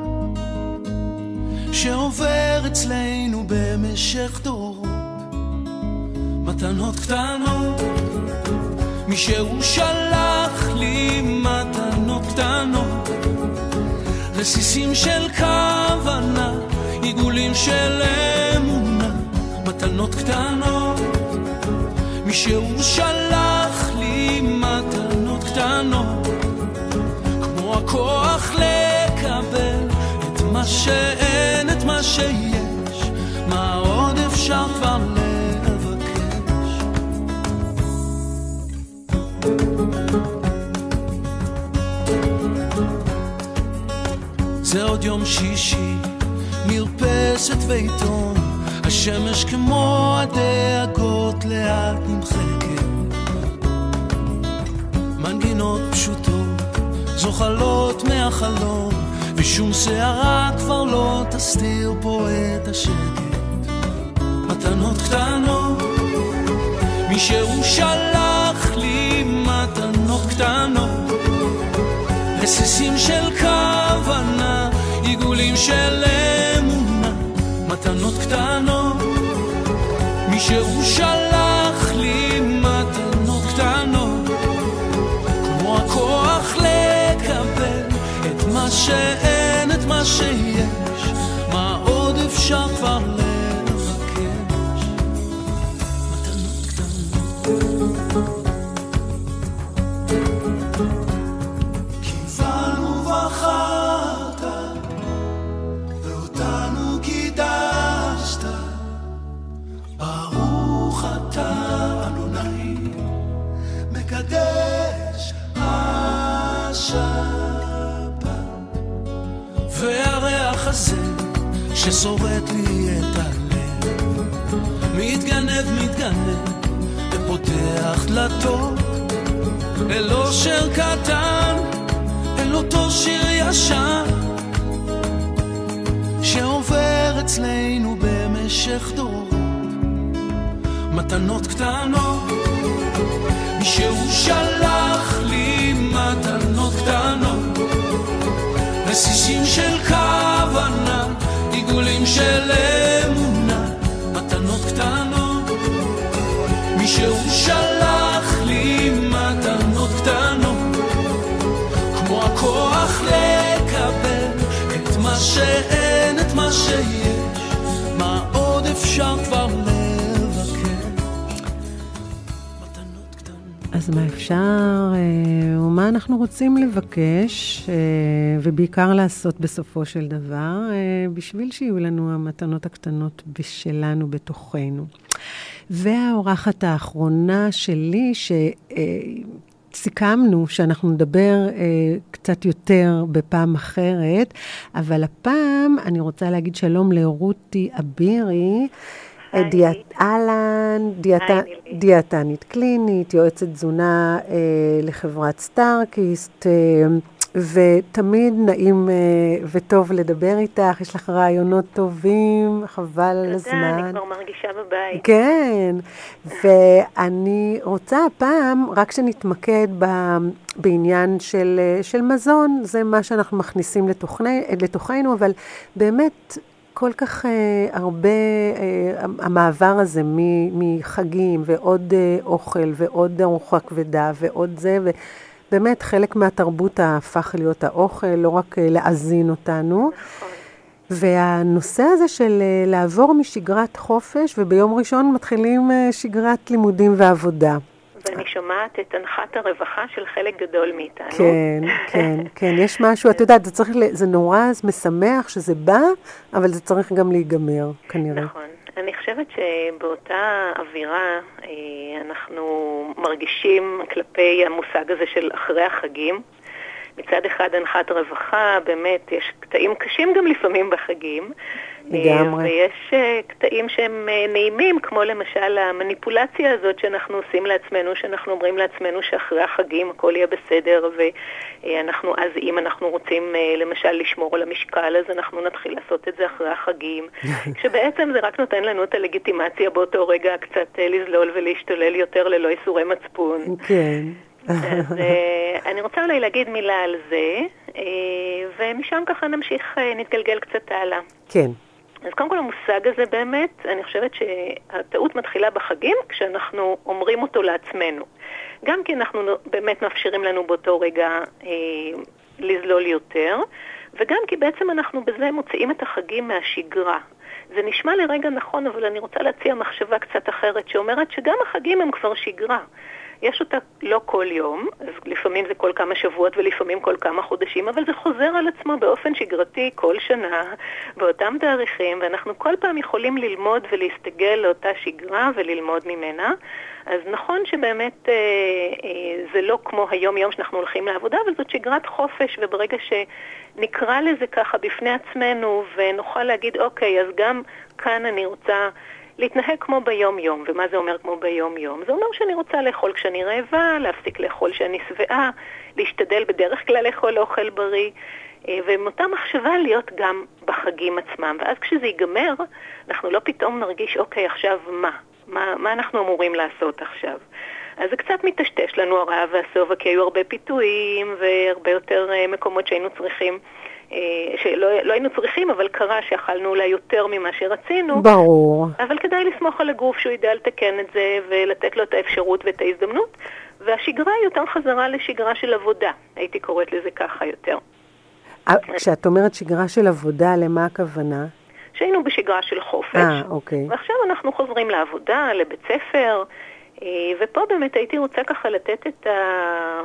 שעובר אצלנו במשך דורות. מתנות קטנות, מי שהוא שלח לי מתנות קטנות, רסיסים של כוונה, עיגולים של אמונה. מתנות קטנות, מי שהוא שלח לי מתנות קטנות, כמו הכוח לקבל את מה שאין, את מה שיש, מה עוד אפשר כבר לבקש. זה עוד יום שישי, מרפסת ועיתון, השמש כמו הדאגות לאט נמחקת, מנגינות פשוטות זוחלות מהחלום, ושום שערה כבר לא תסתיר פה את השקט. מתנות קטנות, מי שהוא שלח לי מתנות קטנות, רסיסים של כוונה, עיגולים של אמונה. מתנות קטנות, מי שהוא שלח לי מתנות קטנות, כמו הכוח לקבל את מה שאין, את מה שיש, מה עוד אפשר כבר לבקש. מתנות קטנות, כיוונו בחרת ואותנו קידשת, ברוך אתה אדוני מקדש השבת. והריח הזה ששורט לי את הלב, מתגנב מתגנב ופותח דלתות אל אושר קטן, אל אותו שיר ישן שעובר אצלנו במשך דורות. מתנות קטנות, מי שהוא שלח לי מתנות קטנות, רסיסים של כוונה, עיגולים של אמונה. מתנות קטנות, מי שהוא שלח לי מתנות קטנות, כמו הכוח לקבל את מה שאין, את מה שיש, מה עוד אפשר כבר לבקש. מתנות קטנות. אז אז מה אפשר ומה אנחנו רוצים לבקש ובעיקר לעשות בסופו של דבר בשביל שיהיו לנו המתנות הקטנות בשלנו בתוכנו. והאורחת האחרונה שלי שסיכמנו שאנחנו נדבר קצת יותר בפעם אחרת, אבל הפעם אני רוצה להגיד שלום לרותי אבירי, דיאט אלן, דיאטנית קלינית, יועצת תזונה אה, לחברת סטארקיסט, אה, ותמיד נעים אה, וטוב לדבר איתך, יש לך רעיונות טובים, חבל על הזמן. תודה, אני כבר מרגישה בבית. כן, ואני רוצה הפעם רק שנתמקד ב, בעניין של, של מזון, זה מה שאנחנו מכניסים לתוכני, לתוכנו, אבל באמת כל כך uh, הרבה, uh, המעבר הזה מחגים ועוד uh, אוכל ועוד ארוחה כבדה ועוד זה, ובאמת חלק מהתרבות הפך להיות האוכל, לא רק uh, להזין אותנו. נכון. והנושא הזה של uh, לעבור משגרת חופש, וביום ראשון מתחילים uh, שגרת לימודים ועבודה. ואני שומעת את הנחת הרווחה של חלק גדול מאיתנו. כן, כן, כן, יש משהו, את יודעת, זה צריך, זה נורא משמח שזה בא, אבל זה צריך גם להיגמר, כנראה. נכון. אני חושבת שבאותה אווירה אנחנו מרגישים כלפי המושג הזה של אחרי החגים. מצד אחד הנחת רווחה, באמת יש קטעים קשים גם לפעמים בחגים, לגמרי. ויש קטעים שהם נעימים, כמו למשל המניפולציה הזאת שאנחנו עושים לעצמנו, שאנחנו אומרים לעצמנו שאחרי החגים הכל יהיה בסדר, ואנחנו אז אם אנחנו רוצים למשל לשמור על המשקל, אז אנחנו נתחיל לעשות את זה אחרי החגים, כשבעצם זה רק נותן לנו את הלגיטימציה באותו רגע קצת לזלול ולהשתולל יותר ללא איסורי מצפון. כן. אז אני רוצה אולי להגיד מילה על זה, ומשם ככה נמשיך, נתגלגל קצת הלאה. כן. אז קודם כל המושג הזה באמת, אני חושבת שהטעות מתחילה בחגים כשאנחנו אומרים אותו לעצמנו. גם כי אנחנו באמת מאפשרים לנו באותו רגע אה, לזלול יותר, וגם כי בעצם אנחנו בזה מוציאים את החגים מהשגרה. זה נשמע לרגע נכון, אבל אני רוצה להציע מחשבה קצת אחרת שאומרת שגם החגים הם כבר שגרה. יש אותה לא כל יום, אז לפעמים זה כל כמה שבועות ולפעמים כל כמה חודשים, אבל זה חוזר על עצמו באופן שגרתי כל שנה, באותם תאריכים, ואנחנו כל פעם יכולים ללמוד ולהסתגל לאותה שגרה וללמוד ממנה. אז נכון שבאמת אה, אה, זה לא כמו היום יום שאנחנו הולכים לעבודה, אבל זאת שגרת חופש, וברגע שנקרא לזה ככה בפני עצמנו ונוכל להגיד, אוקיי, אז גם כאן אני רוצה להתנהג כמו ביום יום. ומה זה אומר כמו ביום יום? זה אומר שאני רוצה לאכול כשאני רעבה, להפסיק לאכול כשאני שבעה, להשתדל בדרך כלל לאכול אוכל בריא, ועם אותה מחשבה להיות גם בחגים עצמם. ואז כשזה ייגמר, אנחנו לא פתאום נרגיש, אוקיי, עכשיו מה? מה, מה אנחנו אמורים לעשות עכשיו? אז זה קצת מתשתש לנו הרעב והסובה, כי היו הרבה פיתויים והרבה יותר מקומות שהיינו צריכים, שלא לא היינו צריכים, אבל קרה שאכלנו אולי יותר ממה שרצינו. ברור. אבל כדאי לסמוך על הגוף שהוא ידע לתקן את זה ולתת לו את האפשרות ואת ההזדמנות. והשגרה היא יותר חזרה לשגרה של עבודה. הייתי קוראת לזה ככה יותר. כשאת אומרת שגרה של עבודה, למה הכוונה? שהיינו בשגרה של חופש. אה, אוקיי. ועכשיו אנחנו חוזרים לעבודה, לבית ספר, ופה באמת הייתי רוצה ככה לתת את ה...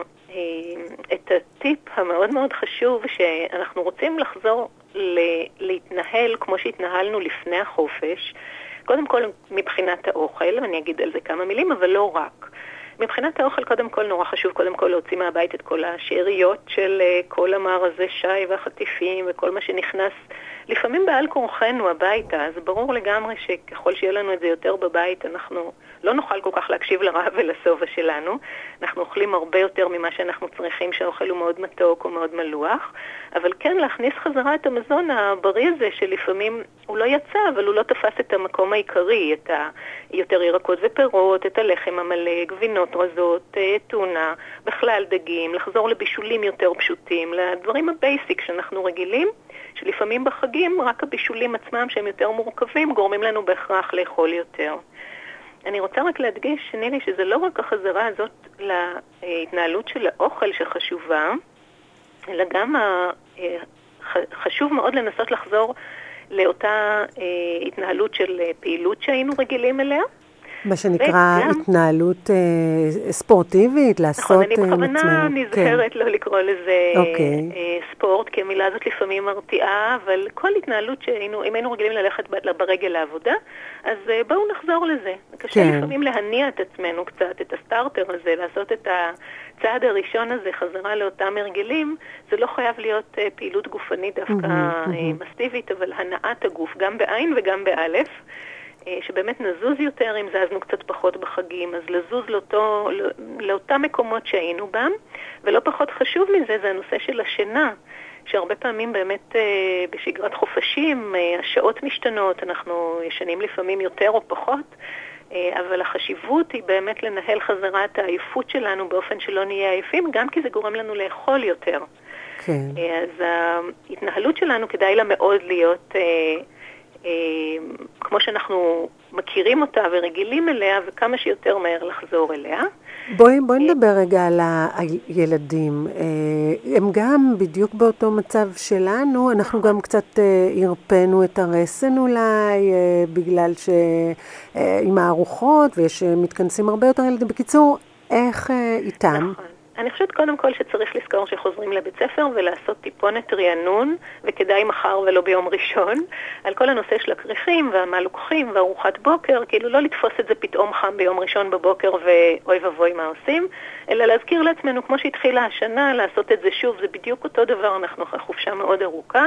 את הטיפ המאוד מאוד חשוב, שאנחנו רוצים לחזור ל- להתנהל כמו שהתנהלנו לפני החופש, קודם כל מבחינת האוכל, ואני אגיד על זה כמה מילים, אבל לא רק. מבחינת האוכל קודם כל נורא חשוב קודם כל להוציא מהבית את כל השאריות של כל המארזי שי והחטיפים וכל מה שנכנס לפעמים בעל כורחנו הביתה. אז ברור לגמרי שככל שיהיה לנו את זה יותר בבית, אנחנו לא נוכל כל כך להקשיב לרעב ולסובה שלנו. אנחנו אוכלים הרבה יותר ממה שאנחנו צריכים, שהאוכל הוא מאוד מתוק או מאוד מלוח, אבל כן להכניס חזרה את המזון הבריא הזה שלפעמים הוא לא יצא, אבל הוא לא תפס את המקום העיקרי, את היותר ירקות ופירות, את הלחם המלא, גבינות רזות, טונה, בכלל דגים, לחזור לבישולים יותר פשוטים, לדברים הבייסיק שאנחנו רגילים, שלפעמים בחגים רק הבישולים עצמם שהם יותר מורכבים גורמים לנו בהכרח לאכול יותר. אני רוצה רק להדגיש, נילי, שזה לא רק החזרה הזאת להתנהלות של האוכל שחשובה, אלא גם חשוב מאוד לנסות לחזור לאותה התנהלות של פעילות שהיינו רגילים אליה, מה שנקרא וגם, התנהלות אה, ספורטיבית, לעשות נכון, אני בכוונה נזכרת כן. לא לקרוא לזה okay. אה, ספורט, כי המילה הזאת לפעמים מרתיעה, אבל כל התנהלות שהיינו, אם היינו רגילים ללכת ברגל לעבודה, אז אה, בואו נחזור לזה. קשה כן. לפעמים להניע את עצמנו קצת, את הסטארטר הזה, לעשות את הצעד הראשון הזה, חזרה לאותם הרגלים, זה לא חייב להיות אה, פעילות גופנית דווקא mm-hmm, אה, mm-hmm. מסיבית, אבל הנעת הגוף, גם בעין וגם באלף, שבאמת נזוז יותר אם זזנו קצת פחות בחגים, אז לזוז לאותו, לאותם מקומות שהיינו בהם, ולא פחות חשוב מזה זה הנושא של השינה, שהרבה פעמים באמת בשגרת חופשים השעות משתנות, אנחנו ישנים לפעמים יותר או פחות, אבל החשיבות היא באמת לנהל חזרה את העייפות שלנו באופן שלא נהיה עייפים, גם כי זה גורם לנו לאכול יותר. כן. אז ההתנהלות שלנו כדאי לה מאוד להיות כמו שאנחנו מכירים אותה ורגילים אליה, וכמה שיותר מהר לחזור אליה. בואי, בואי נדבר רגע על הילדים. הם גם בדיוק באותו מצב שלנו, אנחנו גם קצת הרפנו את הרסן אולי, בגלל שעם הארוחות, ויש מתכנסים הרבה יותר ילדים. בקיצור, איך איתם? נכון. אני חושבת קודם כל שצריך לזכור שחוזרים לבית ספר ולעשות טיפונת רענון, וכדאי מחר ולא ביום ראשון, על כל הנושא של הכריכים והמלוקחים וארוחת בוקר, כאילו לא לתפוס את זה פתאום חם ביום ראשון בבוקר ואוי ובוי מה עושים, אלא להזכיר לעצמנו כמו שהתחילה השנה, לעשות את זה שוב, זה בדיוק אותו דבר, אנחנו חופשה מאוד ארוכה,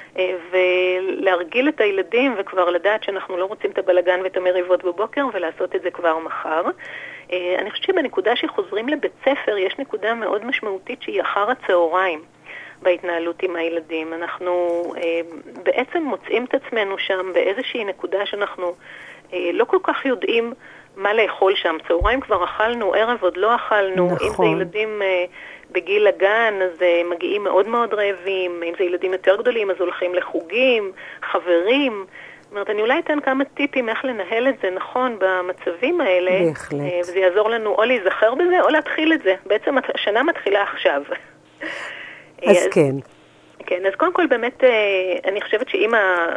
ולהרגיל את הילדים וכבר לדעת שאנחנו לא רוצים את הבלגן ואת המריבות בבוקר ולעשות את זה כבר מחר. אני חושבת שבנקודה שחוזרים לבית ספר יש נקודה מאוד משמעותית שהיא אחר הצהריים בהתנהלות עם הילדים. אנחנו בעצם מוצאים את עצמנו שם באיזושהי נקודה שאנחנו לא כל כך יודעים מה לאכול שם. צהריים כבר אכלנו, ערב עוד לא אכלנו. נכון. אם זה ילדים בגיל הגן, אז מגיעים מאוד מאוד רעבים. אם זה ילדים יותר גדולים, אז הולכים לחוגים, חברים. זאת אומרת, אני אולי אתן כמה טיפים איך לנהל את זה נכון במצבים האלה. בהחלט. וזה יעזור לנו או להיזכר בזה או להתחיל את זה. בעצם השנה מתחילה עכשיו. אז, אז כן. כן, אז קודם כל באמת אני חושבת שאם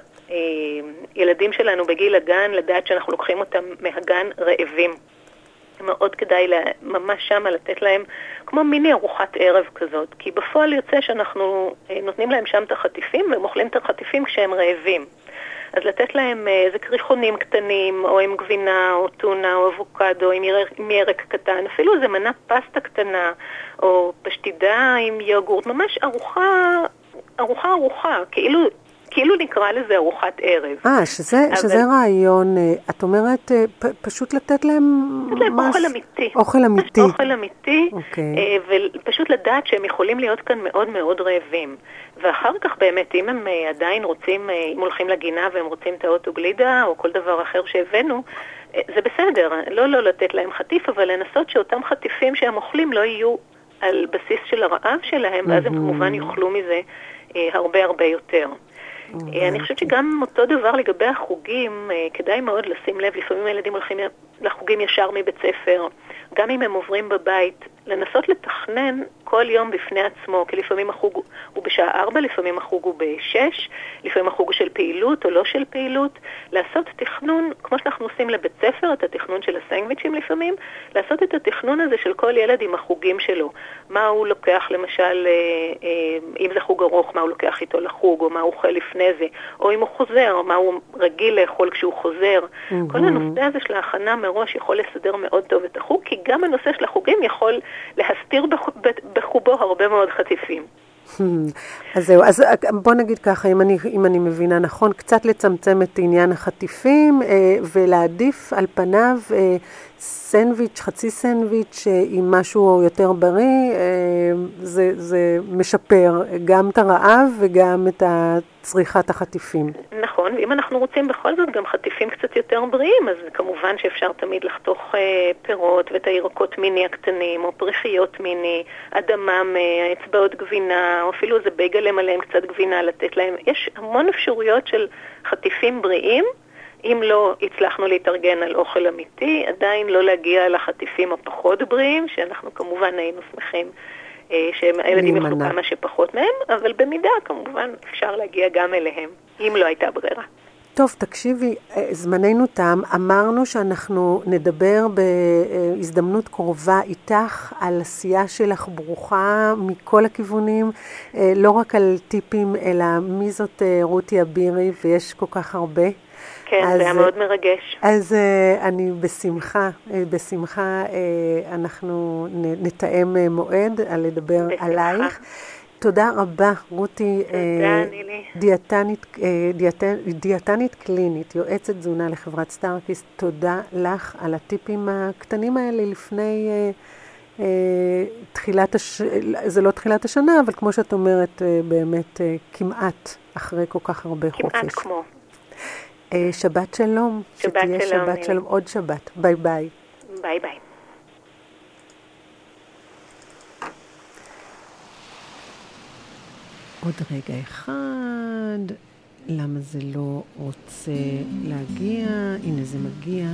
הילדים שלנו בגיל הגן, לדעת שאנחנו לוקחים אותם מהגן רעבים. מאוד כדאי ממש שם לתת להם כמו מיני ארוחת ערב כזאת, כי בפועל יוצא שאנחנו נותנים להם שם את החטיפים והם אוכלים את החטיפים כשהם רעבים. אז לתת להם איזה קריחונים קטנים, או עם גבינה, או טונה, או אבוקדו, עם ירק, עם ירק קטן, אפילו איזה מנה פסטה קטנה, או פשטידה עם יוגורט, ממש ארוחה, ארוחה ארוחה, כאילו, כאילו נקרא לזה ארוחת ערב. אה, שזה, אבל... שזה רעיון, את אומרת, פ, פשוט לתת להם... לתת להם מש... אוכל אמיתי. אוכל אמיתי. אוכל אמיתי, okay. ופשוט לדעת שהם יכולים להיות כאן מאוד מאוד רעבים. ואחר כך באמת, אם הם עדיין רוצים, אם הולכים לגינה והם רוצים את האוטו גלידה, או כל דבר אחר שהבאנו, זה בסדר, לא לא לתת להם חטיף, אבל לנסות שאותם חטיפים שהם אוכלים לא יהיו על בסיס של הרעב שלהם, ואז הם כמובן יאכלו מזה הרבה הרבה יותר. אני חושבת שגם אותו דבר לגבי החוגים, כדאי מאוד לשים לב, לפעמים הילדים הולכים לחוגים ישר מבית ספר, גם אם הם עוברים בבית, לנסות לתכנן כל יום בפני עצמו, כי לפעמים החוג הוא בשעה ארבע, לפעמים החוג הוא בשש, לפעמים החוג של פעילות או לא של פעילות, לעשות תכנון, כמו שאנחנו עושים לבית ספר, את התכנון של הסנגוויצ'ים לפעמים, לעשות את התכנון הזה של כל ילד עם החוגים שלו. מה הוא לוקח למשל, אם זה חוג ארוך, מה הוא לוקח איתו לחוג, או מה הוא אוכל לפני זה, או אם הוא חוזר, מה הוא רגיל לאכול כשהוא חוזר. Mm-hmm. כל הנושא הזה של ההכנה מראש יכול לסדר מאוד טוב את החוג, כי גם הנושא של החוגים יכול להסתיר בחובו הרבה מאוד חטיפים. אז זהו, אז בוא נגיד ככה, אם אני, אם אני מבינה נכון, קצת לצמצם את עניין החטיפים ולהעדיף על פניו סנדוויץ', חצי סנדוויץ' עם משהו יותר בריא, זה, זה משפר גם את הרעב וגם את צריכת החטיפים. נכון, ואם אנחנו רוצים בכל זאת גם חטיפים קצת יותר בריאים, אז כמובן שאפשר תמיד לחתוך פירות ואת הירקות מיני הקטנים, או פריחיות מיני, אדמה, אצבעות גבינה, או אפילו איזה בייגלם עליהם קצת גבינה לתת להם. יש המון אפשרויות של חטיפים בריאים, אם לא הצלחנו להתארגן על אוכל אמיתי, עדיין לא להגיע לחטיפים הפחות בריאים, שאנחנו כמובן היינו שמחים שהילדים יאכלו כמה שפחות מהם, אבל במידה כמובן אפשר להגיע גם אליהם, אם לא הייתה ברירה. טוב, תקשיבי, זמננו תם. אמרנו שאנחנו נדבר בהזדמנות קרובה איתך על עשייה שלך ברוכה מכל הכיוונים, לא רק על טיפים, אלא מי זאת רותי אבירי, ויש כל כך הרבה. כן, אז, זה היה מאוד מרגש. אז אני בשמחה, בשמחה אנחנו נתאם מועד על לדבר בשמחה. עלייך. תודה רבה, רותי. תודה, נילי. דיאטנית, דיאטנית, דיאטנית קלינית, יועצת תזונה לחברת סטארקיסט. תודה לך על הטיפים הקטנים האלה לפני אה, אה, תחילת הש... זה לא תחילת השנה, אבל כמו שאת אומרת, אה, באמת אה, כמעט אחרי כל כך הרבה כמעט חופש. כמעט כמו. אה, שבת שלום. שבת שתהיה שלום. שבת נילי. שלום, עוד שבת. ביי ביי. ביי ביי. עוד רגע אחד, למה זה לא רוצה להגיע? הנה זה מגיע.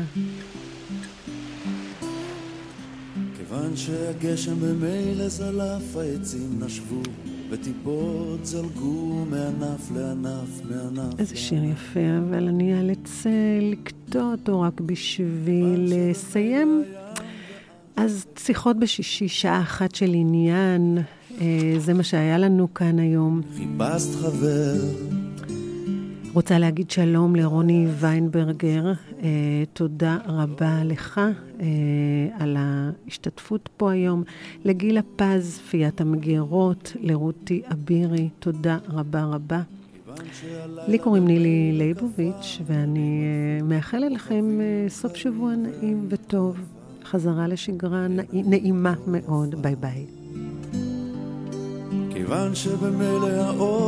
כיוון שהגשם במילא זלף, העצים נשבו וטיפות זלגו מענף לענף מענף. איזה שיר יפה, אבל אני אאלץ לקטוע אותו רק בשביל לסיים. אז שיחות בשישי, שעה אחת של עניין, זה מה שהיה לנו כאן היום. חיפשת חבר. רוצה להגיד שלום לרוני ויינברגר, תודה רבה לך על ההשתתפות פה היום. לגילה פז, פיית המגירות, לרותי אבירי, תודה רבה רבה. לי קוראים נילי ליבוביץ', ואני מאחלת לכם סוף שבוע נעים וטוב. חזרה לשגרה נעימה מאוד. ביי ביי. כיוון שבמילא האור